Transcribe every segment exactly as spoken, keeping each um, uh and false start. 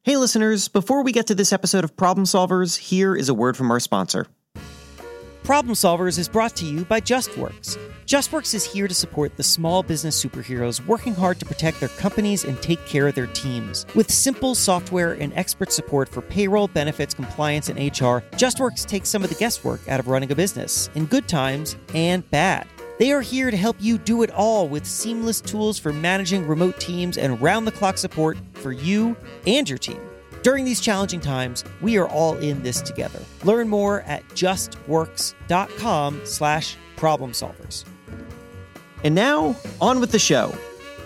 Hey listeners, before we get to this episode of Problem Solvers, here is a word from our sponsor. Problem Solvers is brought to you by JustWorks. JustWorks is here to support the small business superheroes working hard to protect their companies and take care of their teams. With simple software and expert support for payroll, benefits, compliance, and H R, JustWorks takes some of the guesswork out of running a business, in good times and bad. They are here to help you do it all with seamless tools for managing remote teams and round-the-clock support for you and your team. During these challenging times, we are all in this together. Learn more at justworks.com slash problem solvers. And now, on with the show.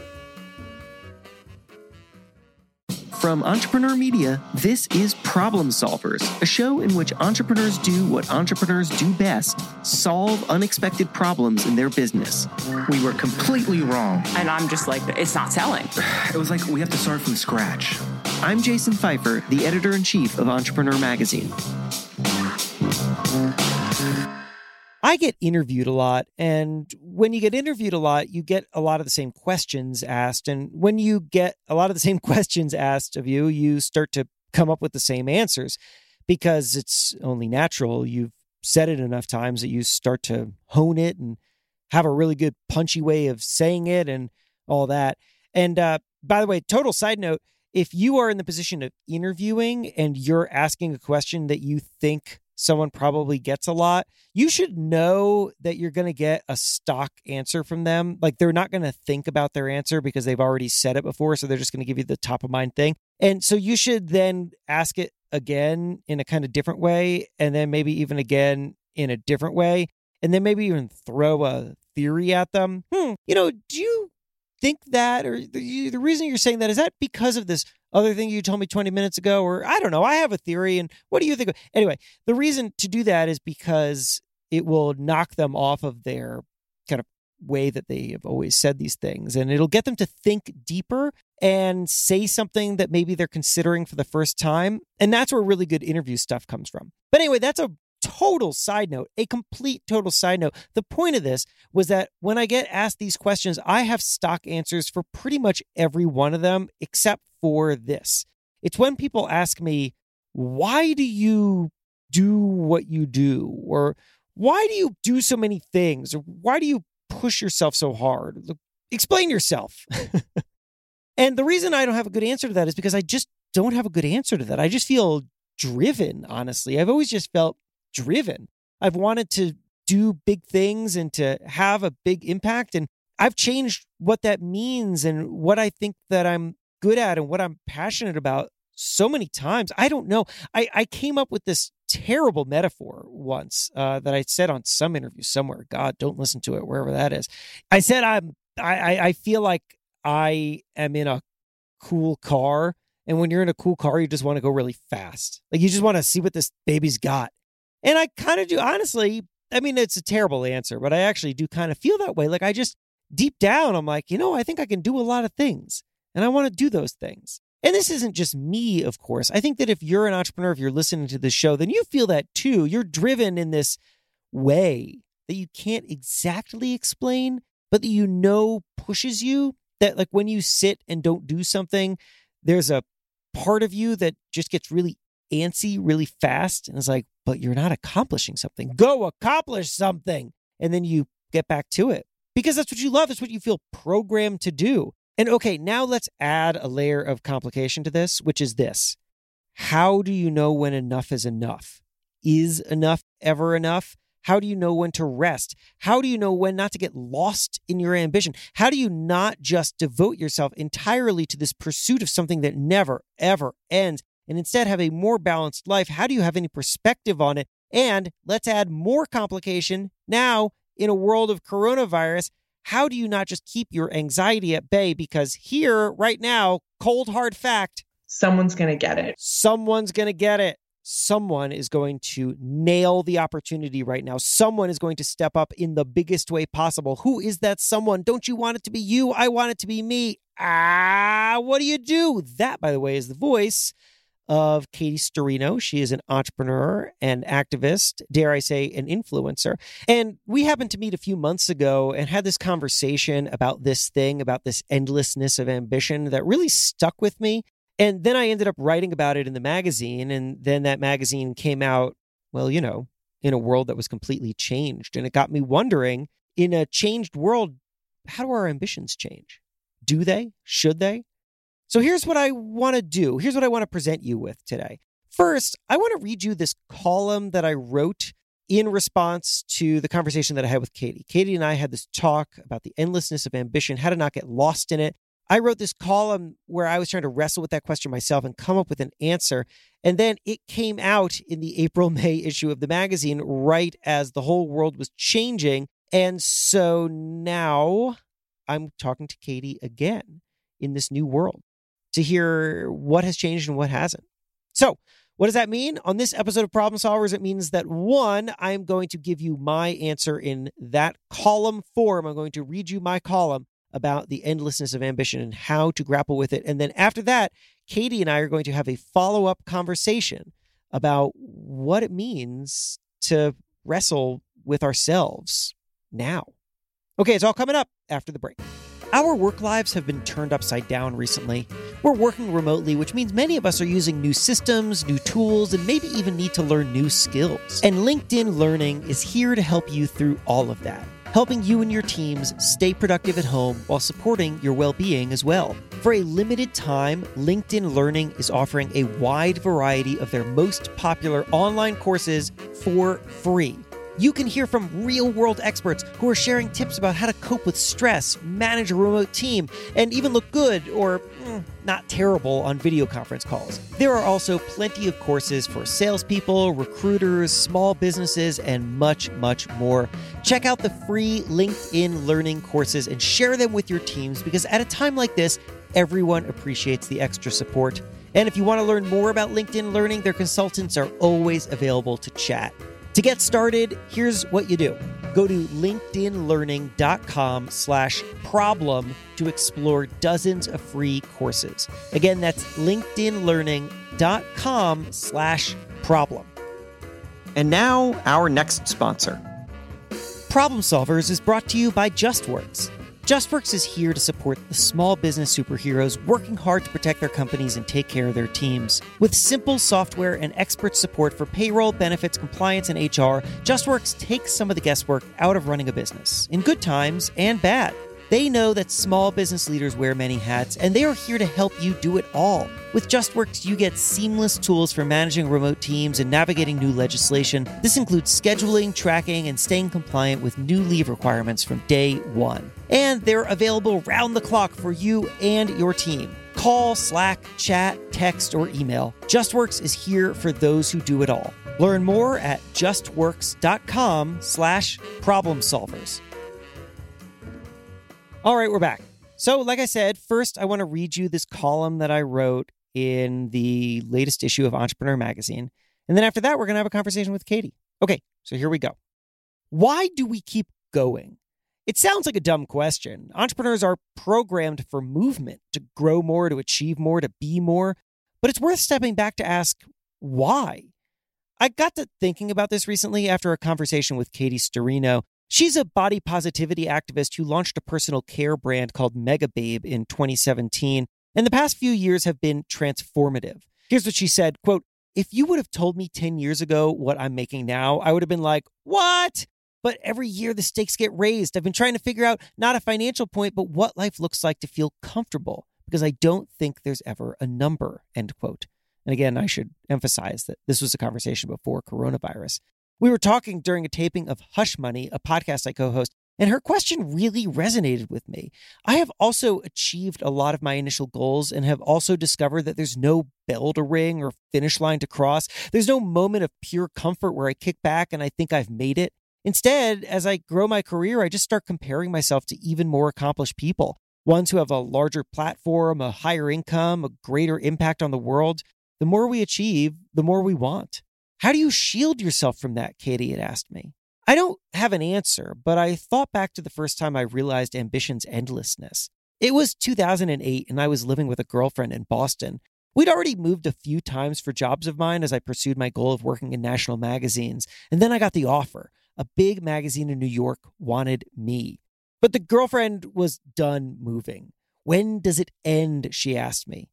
From Entrepreneur Media, this is Problem Solvers, a show in which entrepreneurs do what entrepreneurs do best, solve unexpected problems in their business. We were completely wrong. And I'm just like, it's not selling. It was like we have to start from scratch. I'm Jason Pfeiffer, the editor-in-chief of Entrepreneur Magazine. I get interviewed a lot, and when you get interviewed a lot, you get a lot of the same questions asked. And when you get a lot of the same questions asked of you, you start to come up with the same answers because it's only natural. You've said it enough times that you start to hone it and have a really good punchy way of saying it and all that. And uh, by the way, total side note, if you are in the position of interviewing and you're asking a question that you think someone probably gets a lot, you should know that you're going to get a stock answer from them. Like, they're not going to think about their answer because they've already said it before. So they're just going to give you the top of mind thing. And so you should then ask it again in a kind of different way. And then maybe even again in a different way. And then maybe even throw a theory at them. Hmm, you know, do you think that, or the, the reason you're saying that, is that because of this other thing you told me twenty minutes ago? Or I don't know, I have a theory, and what do you think? Anyway, the reason to do that is because it will knock them off of their kind of way that they have always said these things, and it'll get them to think deeper and say something that maybe they're considering for the first time. And that's where really good interview stuff comes from. But anyway, that's a total side note, a complete total side note. The point of this was that when I get asked these questions, I have stock answers for pretty much every one of them, except for this. It's when people ask me, why do you do what you do? Or why do you do so many things? Or why do you push yourself so hard? Explain yourself. And the reason I don't have a good answer to that is because I just don't have a good answer to that. I just feel driven, honestly. I've always just felt driven. I've wanted to do big things and to have a big impact. And I've changed what that means and what I think that I'm good at and what I'm passionate about so many times. I don't know. I, I came up with this terrible metaphor once uh, that I said on some interview somewhere. God, don't listen to it, wherever that is. I said, I'm, I, I feel like I am in a cool car. And when you're in a cool car, you just want to go really fast. Like, you just want to see what this baby's got. And I kind of do, honestly. I mean, it's a terrible answer, but I actually do kind of feel that way. Like, I just, deep down, I'm like, you know, I think I can do a lot of things, and I want to do those things. And this isn't just me, of course. I think that if you're an entrepreneur, if you're listening to this show, then you feel that too. You're driven in this way that you can't exactly explain, but that you know pushes you. That, like, when you sit and don't do something, there's a part of you that just gets really antsy really fast, and it's like, but you're not accomplishing something. Go accomplish something. And then you get back to it because that's what you love. That's what you feel programmed to do. And okay, now let's add a layer of complication to this, which is this. How do you know when enough is enough? Is enough ever enough? How do you know when to rest? How do you know when not to get lost in your ambition? How do you not just devote yourself entirely to this pursuit of something that never, ever ends, and instead have a more balanced life? How do you have any perspective on it? And let's add more complication. Now, in a world of coronavirus, how do you not just keep your anxiety at bay? Because here, right now, cold hard fact, someone's going to get it. Someone's going to get it. Someone is going to nail the opportunity right now. Someone is going to step up in the biggest way possible. Who is that someone? Don't you want it to be you? I want it to be me. Ah, what do you do? That, by the way, is the voice of Katie Sturino. She is an entrepreneur and activist, dare I say, an influencer. And we happened to meet a few months ago and had this conversation about this thing, about this endlessness of ambition that really stuck with me. And then I ended up writing about it in the magazine. And then that magazine came out, well, you know, in a world that was completely changed. And it got me wondering, in a changed world, how do our ambitions change? Do they? Should they? So here's what I want to do. Here's what I want to present you with today. First, I want to read you this column that I wrote in response to the conversation that I had with Katie. Katie and I had this talk about the endlessness of ambition, how to not get lost in it. I wrote this column where I was trying to wrestle with that question myself and come up with an answer. And then it came out in the April-May issue of the magazine right as the whole world was changing. And so now I'm talking to Katie again in this new world to hear what has changed and what hasn't. So what does that mean? On this episode of Problem Solvers, it means that, one, I'm going to give you my answer in that column form. I'm going to read you my column about the endlessness of ambition and how to grapple with it. And then after that, Katie and I are going to have a follow-up conversation about what it means to wrestle with ourselves now. Okay, it's all coming up after the break. Our work lives have been turned upside down recently. We're working remotely, which means many of us are using new systems, new tools, and maybe even need to learn new skills. And LinkedIn Learning is here to help you through all of that, helping you and your teams stay productive at home while supporting your well-being as well. For a limited time, LinkedIn Learning is offering a wide variety of their most popular online courses for free. You can hear from real-world experts who are sharing tips about how to cope with stress, manage a remote team, and even look good or mm, not terrible on video conference calls. There are also plenty of courses for salespeople, recruiters, small businesses, and much, much more. Check out the free LinkedIn Learning courses and share them with your teams, because at a time like this, everyone appreciates the extra support. And if you want to learn more about LinkedIn Learning, their consultants are always available to chat. To get started, here's what you do. Go to linkedinlearning.com slash problem to explore dozens of free courses. Again, that's linkedinlearning.com slash problem. And now, our next sponsor. Problem Solvers is brought to you by JustWorks. JustWorks is here to support the small business superheroes working hard to protect their companies and take care of their teams. With simple software and expert support for payroll, benefits, compliance, and H R, JustWorks takes some of the guesswork out of running a business, in good times and bad. They know that small business leaders wear many hats, and they are here to help you do it all. With JustWorks, you get seamless tools for managing remote teams and navigating new legislation. This includes scheduling, tracking, and staying compliant with new leave requirements from day one. And they're available round the clock for you and your team. Call, Slack, chat, text, or email. JustWorks is here for those who do it all. Learn more at justworks.com slash problem solvers. All right, we're back. So, like I said, first I want to read you this column that I wrote in the latest issue of Entrepreneur Magazine. And then after that, we're going to have a conversation with Katie. Okay, so here we go. Why do we keep going? It sounds like a dumb question. Entrepreneurs are programmed for movement, to grow more, to achieve more, to be more. But it's worth stepping back to ask, why? I got to thinking about this recently after a conversation with Katie Sturino. She's a body positivity activist who launched a personal care brand called Megababe in twenty seventeen, and the past few years have been transformative. Here's what she said, quote, "If you would have told me ten years ago what I'm making now, I would have been like, what? But every year the stakes get raised. I've been trying to figure out not a financial point, but what life looks like to feel comfortable, because I don't think there's ever a number," end quote. And again, I should emphasize that this was a conversation before coronavirus. We were talking during a taping of Hush Money, a podcast I co-host, and her question really resonated with me. I have also achieved a lot of my initial goals and have also discovered that there's no bell to ring or finish line to cross. There's no moment of pure comfort where I kick back and I think I've made it. Instead, as I grow my career, I just start comparing myself to even more accomplished people, ones who have a larger platform, a higher income, a greater impact on the world. The more we achieve, the more we want. How do you shield yourself from that? Katie had asked me. I don't have an answer, but I thought back to the first time I realized ambition's endlessness. It was two thousand eight, and I was living with a girlfriend in Boston. We'd already moved a few times for jobs of mine as I pursued my goal of working in national magazines, and then I got the offer. A big magazine in New York wanted me. But the girlfriend was done moving. When does it end? She asked me.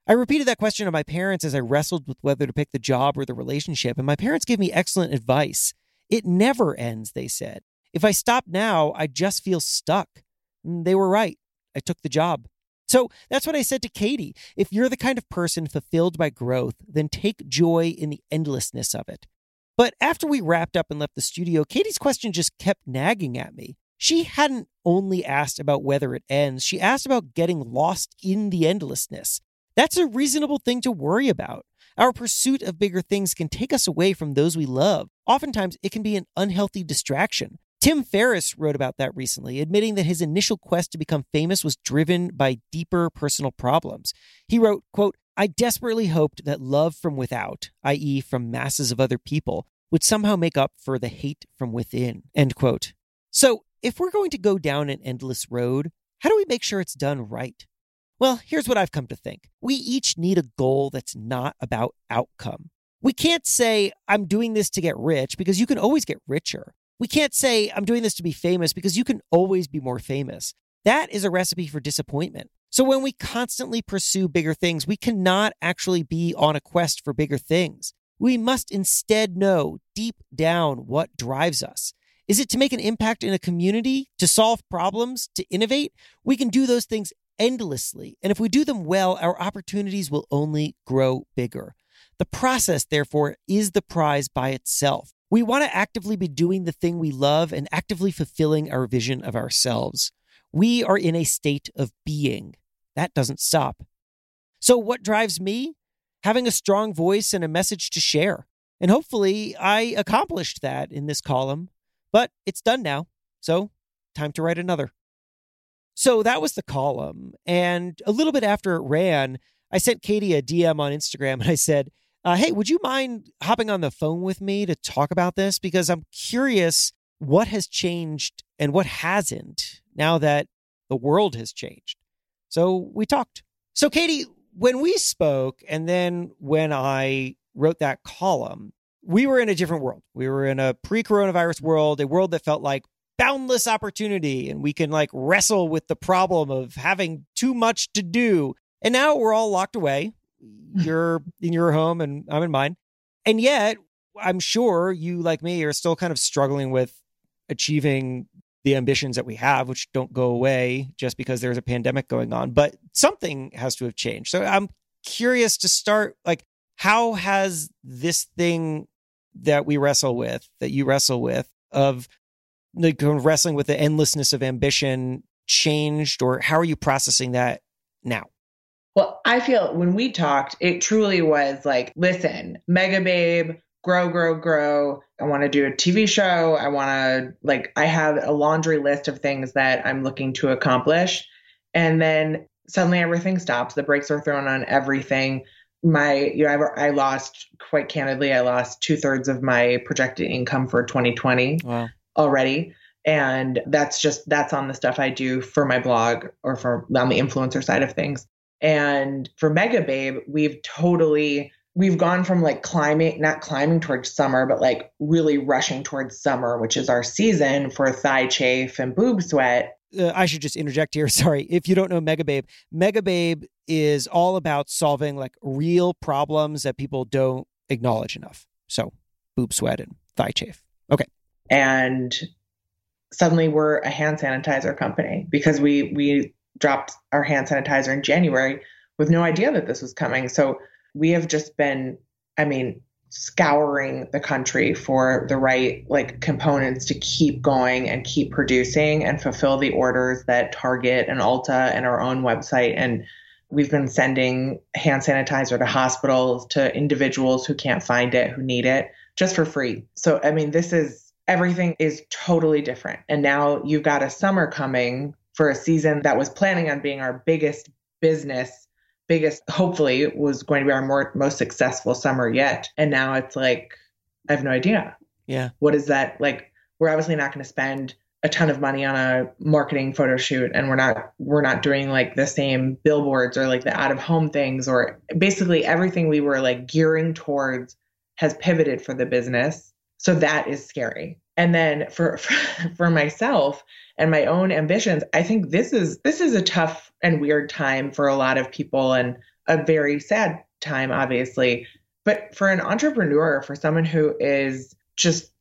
I repeated that question to my parents as I wrestled with whether to pick the job or the relationship, and my parents gave me excellent advice. It never ends, they said. If I stop now, I just feel stuck. And they were right. I took the job. So that's what I said to Katie. If you're the kind of person fulfilled by growth, then take joy in the endlessness of it. But after we wrapped up and left the studio, Katie's question just kept nagging at me. She hadn't only asked about whether it ends. She asked about getting lost in the endlessness. That's a reasonable thing to worry about. Our pursuit of bigger things can take us away from those we love. Oftentimes, it can be an unhealthy distraction. Tim Ferriss wrote about that recently, admitting that his initial quest to become famous was driven by deeper personal problems. He wrote, quote, I desperately hoped that love from without, that is from masses of other people, would somehow make up for the hate from within, end quote. So if we're going to go down an endless road, how do we make sure it's done right? Well, here's what I've come to think. We each need a goal that's not about outcome. We can't say, I'm doing this to get rich, because you can always get richer. We can't say, I'm doing this to be famous, because you can always be more famous. That is a recipe for disappointment. So when we constantly pursue bigger things, we cannot actually be on a quest for bigger things. We must instead know deep down what drives us. Is it to make an impact in a community, to solve problems, to innovate? We can do those things endlessly. And if we do them well, our opportunities will only grow bigger. The process, therefore, is the prize by itself. We want to actively be doing the thing we love and actively fulfilling our vision of ourselves. We are in a state of being. That doesn't stop. So what drives me? Having a strong voice and a message to share. And hopefully I accomplished that in this column. But it's done now. So time to write another. So that was the column. And a little bit after it ran, I sent Katie a D M on Instagram and I said, Uh, hey, would you mind hopping on the phone with me to talk about this? Because I'm curious what has changed and what hasn't now that the world has changed. So we talked. So Katie, when we spoke and then when I wrote that column, we were in a different world. We were in a pre-coronavirus world, a world that felt like boundless opportunity, and we can like wrestle with the problem of having too much to do. And now we're all locked away. You're in your home and I'm in mine. And yet, I'm sure you, like me, are still kind of struggling with achieving the ambitions that we have, which don't go away just because there's a pandemic going on. But something has to have changed. So I'm curious to start, like, how has this thing that we wrestle with, that you wrestle with, of like wrestling with the endlessness of ambition changed, or how are you processing that now? Well, I feel when we talked, it truly was like, listen, Megababe, grow, grow, grow. I want to do a T V show. I want to, like, I have a laundry list of things that I'm looking to accomplish. And then suddenly everything stops. The brakes are thrown on everything. My, you know, I, I lost, quite candidly, I lost two thirds of my projected income for twenty twenty wow. already. And that's just, that's on the stuff I do for my blog or for on the influencer side of things. And for Megababe, we've totally, we've gone from like climbing, not climbing towards summer, but like really rushing towards summer, which is our season for thigh chafe and boob sweat. Uh, I should just interject here. Sorry. If you don't know Megababe, Megababe is all about solving like real problems that people don't acknowledge enough. So boob sweat and thigh chafe. Okay. And suddenly we're a hand sanitizer company because we, we dropped our hand sanitizer in January with no idea that this was coming. So we have just been, I mean, scouring the country for the right like components to keep going and keep producing and fulfill the orders that Target and Ulta and our own website. And we've been sending hand sanitizer to hospitals, to individuals who can't find it, who need it, just for free. So, I mean, this is, everything is totally different. And now you've got a summer coming for a season that was planning on being our biggest business, biggest, hopefully was going to be our more, most successful summer yet. And now it's like, I have no idea. Yeah. What is that? Like, we're obviously not going to spend a ton of money on a marketing photo shoot. And we're not, we're not doing like the same billboards or like the out of home things, or basically everything we were like gearing towards has pivoted for the business. So that is scary. And then for, for, for myself and my own ambitions, I think this is, this is a tough and weird time for a lot of people. And a very sad time, obviously. But for an entrepreneur, for someone who is just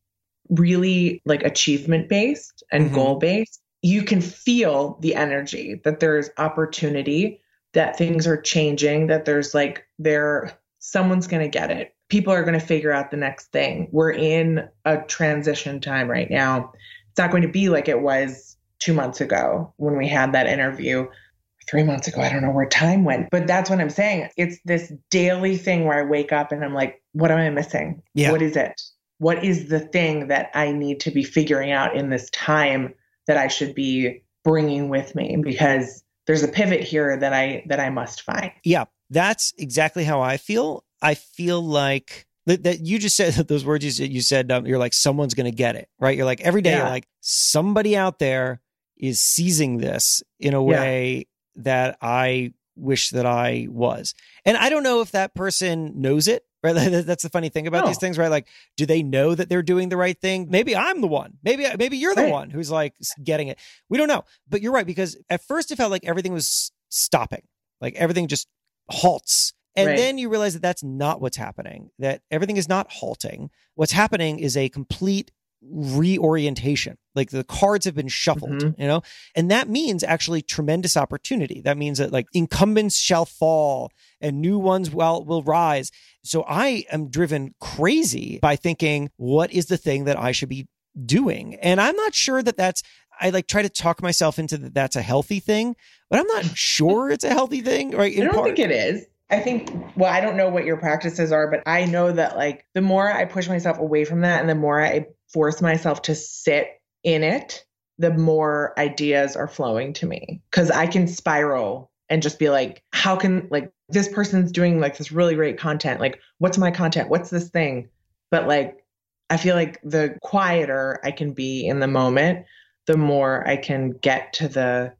really like achievement based and Mm-hmm. goal based, you can feel the energy that there's opportunity, that things are changing, that there's like there someone's going to get it. People are going to figure out the next thing. We're in a transition time right now. It's not going to be like it was two months ago when we had that interview. Three months ago, I don't know where time went, but that's what I'm saying. It's this daily thing where I wake up and I'm like, what am I missing? Yeah. What is it? What is the thing that I need to be figuring out in this time that I should be bringing with me? Because there's a pivot here that I that I must find. Yeah, that's exactly how I feel. I feel like that, that you just said those words you said, you said um, you're like, someone's going to get it, right? You're like, every day, Yeah. you're like, somebody out there is seizing this in a way that I wish that I was. And I don't know if that person knows it, right? That's the funny thing about No. these things, right? Like, do they know that they're doing the right thing? Maybe I'm the one. Maybe maybe you're the Right. one who's like getting it. We don't know. But you're right, because at first it felt like everything was stopping. Like everything just halts. And Right. then you realize that that's not what's happening, that everything is not halting. What's happening is a complete reorientation. Like the cards have been shuffled, Mhm. you know, and that means actually tremendous opportunity. That means that like incumbents shall fall and new ones will, will rise. So I am driven crazy by thinking, what is the thing that I should be doing? And I'm not sure that that's, I like try to talk myself into that that's a healthy thing, but I'm not sure it's a healthy thing, right? I don't think it is. I think, well, I don't know what your practices are, but I know that like the more I push myself away from that and the more I force myself to sit in it, the more ideas are flowing to me. Cause I can spiral and just be like, how can like this person's doing like this really great content? Like, what's my content? What's this thing? But like, I feel like the quieter I can be in the moment, the more I can get to the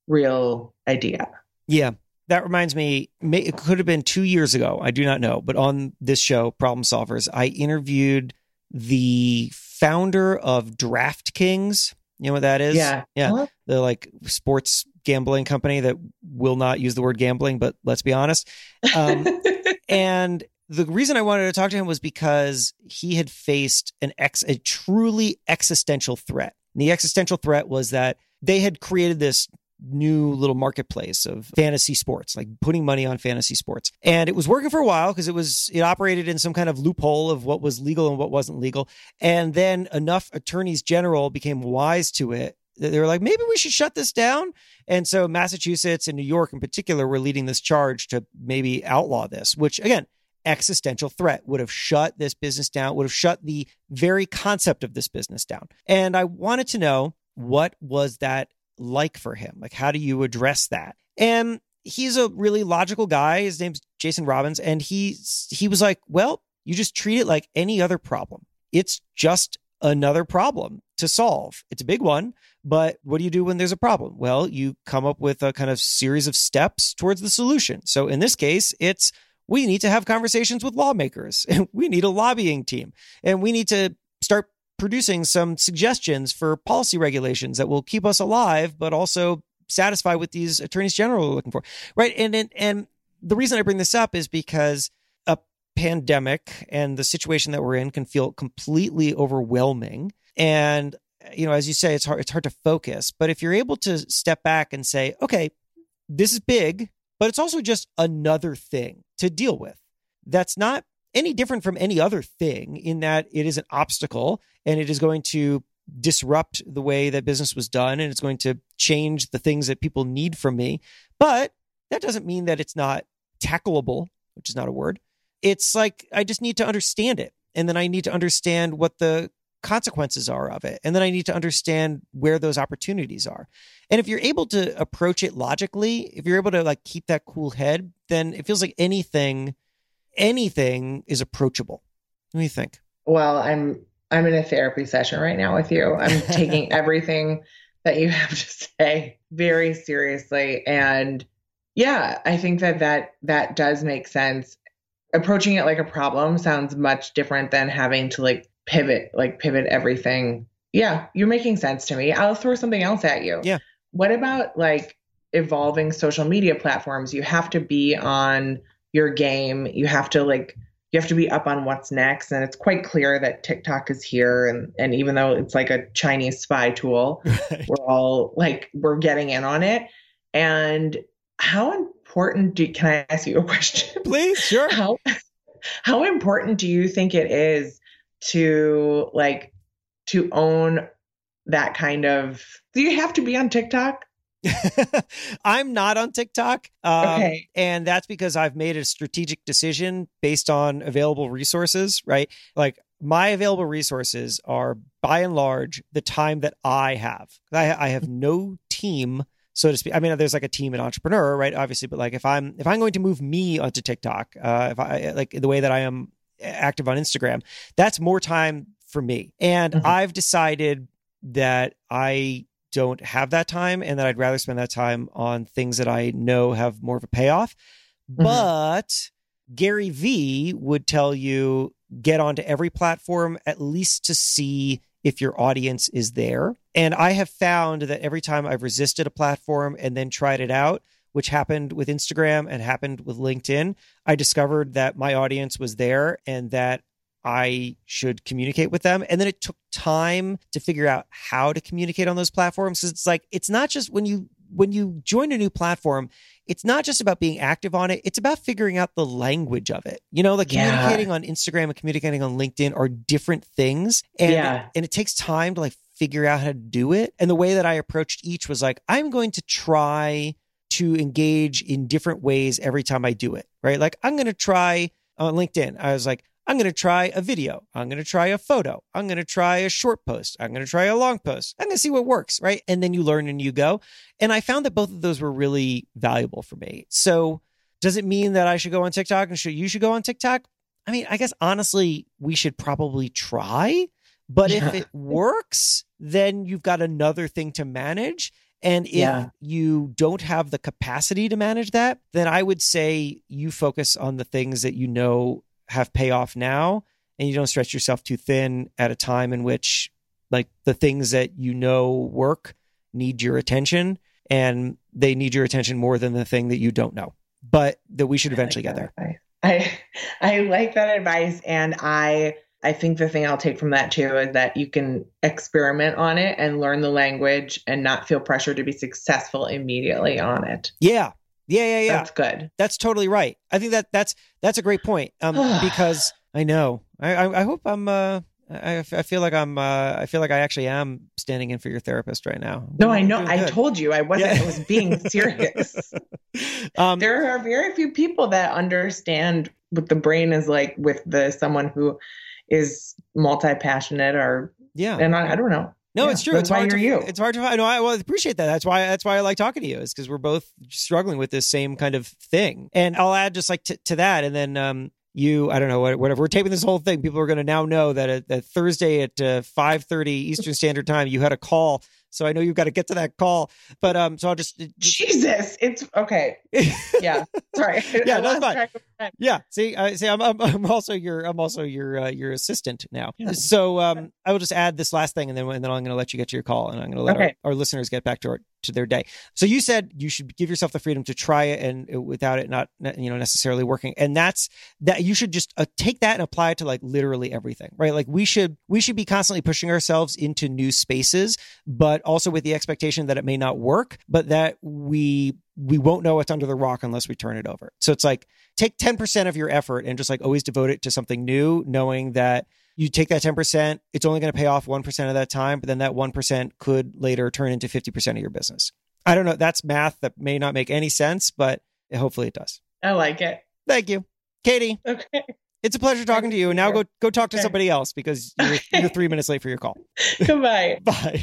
real idea. Yeah. That reminds me, it could have been two years ago. I do not know. But on this show, Problem Solvers, I interviewed the founder of DraftKings. You know what that is? Yeah. Yeah. Huh? The like sports gambling company that will not use the word gambling, but let's be honest. Um, and the reason I wanted to talk to him was because he had faced an ex, a truly existential threat. And the existential threat was that they had created this new little marketplace of fantasy sports, like putting money on fantasy sports. And it was working for a while because it was, it operated in some kind of loophole of what was legal and what wasn't legal. And then enough attorneys general became wise to it that they were like, maybe we should shut this down. And so Massachusetts and New York in particular were leading this charge to maybe outlaw this, which again, existential threat would have shut this business down, would have shut the very concept of this business down. And I wanted to know, what was that like for him? Like, how do you address that? And he's a really logical guy. His name's Jason Robbins. And he, he was like, well, you just treat it like any other problem. It's just another problem to solve. It's a big one, but what do you do when there's a problem? Well, you come up with a kind of series of steps towards the solution. So in this case, it's, we need to have conversations with lawmakers and we need a lobbying team and we need to start producing some suggestions for policy regulations that will keep us alive, but also satisfy what these attorneys general are looking for. Right. And, and, and the reason I bring this up is because a pandemic and the situation that we're in can feel completely overwhelming. And, you know, as you say, it's hard, it's hard to focus, but if you're able to step back and say, okay, this is big, but it's also just another thing to deal with. That's not any different from any other thing in that it is an obstacle and it is going to disrupt the way that business was done and it's going to change the things that people need from me. But that doesn't mean that it's not tackleable, which is not a word. It's like, I just need to understand it. And then I need to understand what the consequences are of it. And then I need to understand where those opportunities are. And if you're able to approach it logically, if you're able to like keep that cool head, then it feels like anything anything is approachable. What do you think? Well, I'm I'm in a therapy session right now with you. I'm taking everything that you have to say very seriously. And yeah, I think that that, that does make sense. Approaching it like a problem sounds much different than having to like pivot, like pivot everything. Yeah, you're making sense to me. I'll throw something else at you. Yeah. What about like evolving social media platforms, you have to be on your game. You have to like, you have to be up on what's next. And it's quite clear that TikTok is here. And, and even though it's like a Chinese spy tool, right. we're all like, we're getting in on it. And how important do, can I ask you a question? Please, sure. How, how important do you think it is to like, to own that kind of, do you have to be on TikTok? I'm not on TikTok. Um, okay. And that's because I've made a strategic decision based on available resources, right? Like my available resources are by and large the time that I have. I, I have no team, so to speak. I mean, there's like a team at Entrepreneur, right? Obviously, but like if I'm, if I'm going to move me onto TikTok, uh, if I like the way that I am active on Instagram, that's more time for me. And mm-hmm. I've decided that I don't have that time and that I'd rather spend that time on things that I know have more of a payoff. Mm-hmm. But Gary Vee would tell you get onto every platform at least to see if your audience is there. And I have found that every time I've resisted a platform and then tried it out, which happened with Instagram and happened with LinkedIn, I discovered that my audience was there and that I should communicate with them. And then it took time to figure out how to communicate on those platforms. It's like, it's not just when you, when you join a new platform, it's not just about being active on it. It's about figuring out the language of it. You know, like yeah. communicating on Instagram and communicating on LinkedIn are different things. And, yeah. and it takes time to like figure out how to do it. And the way that I approached each was like, I'm going to try to engage in different ways every time I do it, right? Like I'm going to try on LinkedIn. I was like, I'm going to try a video. I'm going to try a photo. I'm going to try a short post. I'm going to try a long post. I'm going to see what works, right? And then you learn and you go. And I found that both of those were really valuable for me. So does it mean that I should go on TikTok and should you should go on TikTok? I mean, I guess honestly, we should probably try. But if it works, then you've got another thing to manage. And if yeah. you don't have the capacity to manage that, then I would say you focus on the things that you know have payoff now, and you don't stretch yourself too thin at a time in which like the things that you know work need your attention, and they need your attention more than the thing that you don't know, but that we should eventually like get there. I, I like that advice. And I, I think the thing I'll take from that too is that you can experiment on it and learn the language and not feel pressure to be successful immediately on it. Yeah. Yeah, yeah, yeah. That's good. That's totally right. I think that that's that's a great point. Um, because I know I, I I hope I'm uh I I feel like I'm uh I feel like I actually am standing in for your therapist right now. No, I know. I told you I wasn't. Yeah. I was being serious. um, there are very few people that understand what the brain is like with the someone who is multi-passionate or yeah, and I, I don't know. No, yeah, it's true. That's it's why hard you're to, you. It's hard to find. No, I well, appreciate that. That's why. That's why I like talking to you. Is because we're both struggling with this same kind of thing. And I'll add just like t- to that, and then um, you. I don't know. Whatever. We're taping this whole thing. People are going to now know that at, that Thursday at uh, five thirty Eastern Standard Time, you had a call. So I know you've got to get to that call. But um, so I'll just, just... Jesus, it's okay. Yeah, sorry. Yeah, that's fine. Yeah, see, uh, see, I'm, I'm, I'm also your, I'm also your, uh, your assistant now. Yeah. So um, I will just add this last thing, and then, and then I'm going to let you get to your call, and I'm going to let okay. our, our listeners get back to our, to their day. So you said you should give yourself the freedom to try it, and uh, without it not, you know, necessarily working, and that's that. You should just uh, take that and apply it to like literally everything, right? Like we should, we should be constantly pushing ourselves into new spaces, but also with the expectation that it may not work, but that we we won't know what's under the rock unless we turn it over. So it's like take ten percent of your effort and just like always devote it to something new, knowing that you take that ten percent, it's only going to pay off one percent of that time, but then that one percent could later turn into fifty percent of your business. I don't know. That's math that may not make any sense, but hopefully it does. I like it. Thank you, Katie. Okay. It's a pleasure talking to you. And now go go talk to somebody else because you're, you're three minutes late for your call. Goodbye. Bye.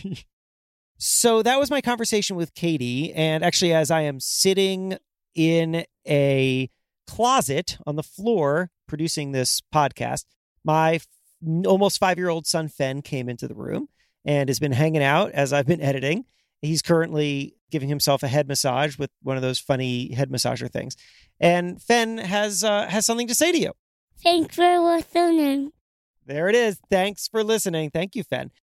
So that was my conversation with Katie. And actually, as I am sitting in a closet on the floor producing this podcast, my f- almost five-year-old son, Fen, came into the room and has been hanging out as I've been editing. He's currently giving himself a head massage with one of those funny head massager things. And Fen has uh, has something to say to you. Thanks for listening. There it is. Thanks for listening. Thank you, Fen.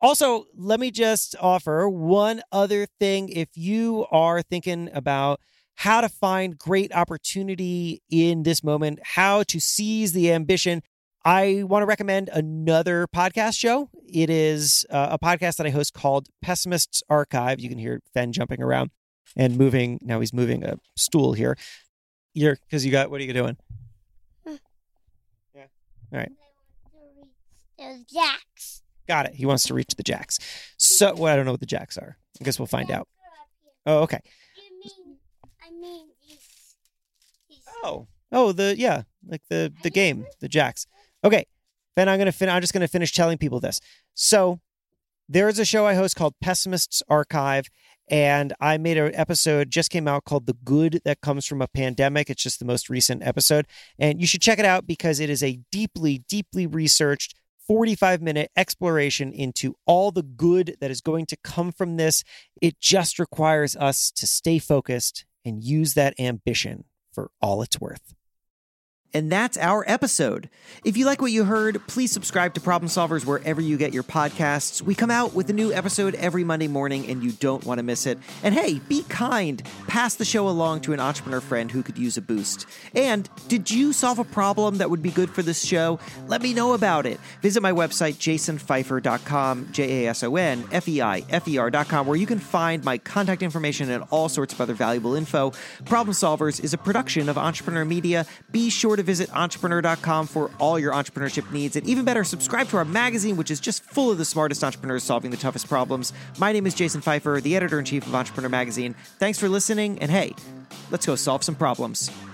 Also, let me just offer one other thing. If you are thinking about how to find great opportunity in this moment, how to seize the ambition, I want to recommend another podcast show. It is uh, a podcast that I host called Pessimist's Archive. You can hear Fen jumping around and moving. Now he's moving a stool here. You're because you got, what are you doing? Yeah. All right. Those jacks. Got it. He wants to reach the jacks. So, well, I don't know what the jacks are. I guess we'll find out. Oh, okay. You mean, I mean these. these Oh, oh, the yeah, like the the game, the jacks. Okay, then I'm gonna fin- I'm just gonna finish telling people this. So there is a show I host called Pessimist's Archive, and I made an episode just came out called "The Good That Comes from a Pandemic." It's just the most recent episode, and you should check it out because it is a deeply, deeply researched forty-five minute exploration into all the good that is going to come from this. It just requires us to stay focused and use that ambition for all it's worth. And that's our episode. If you like what you heard, please subscribe to Problem Solvers wherever you get your podcasts. We come out with a new episode every Monday morning, and you don't want to miss it. And hey, be kind. Pass the show along to an entrepreneur friend who could use a boost. And did you solve a problem that would be good for this show? Let me know about it. Visit my website, jason feifer dot com, J A S O N F E I F E R dot com, where you can find my contact information and all sorts of other valuable info. Problem Solvers is a production of Entrepreneur Media. Be sure to visit entrepreneur dot com for all your entrepreneurship needs. And even better, subscribe to our magazine, which is just full of the smartest entrepreneurs solving the toughest problems. My name is Jason Feifer, the editor-in-chief of Entrepreneur Magazine. Thanks for listening, and hey, let's go solve some problems.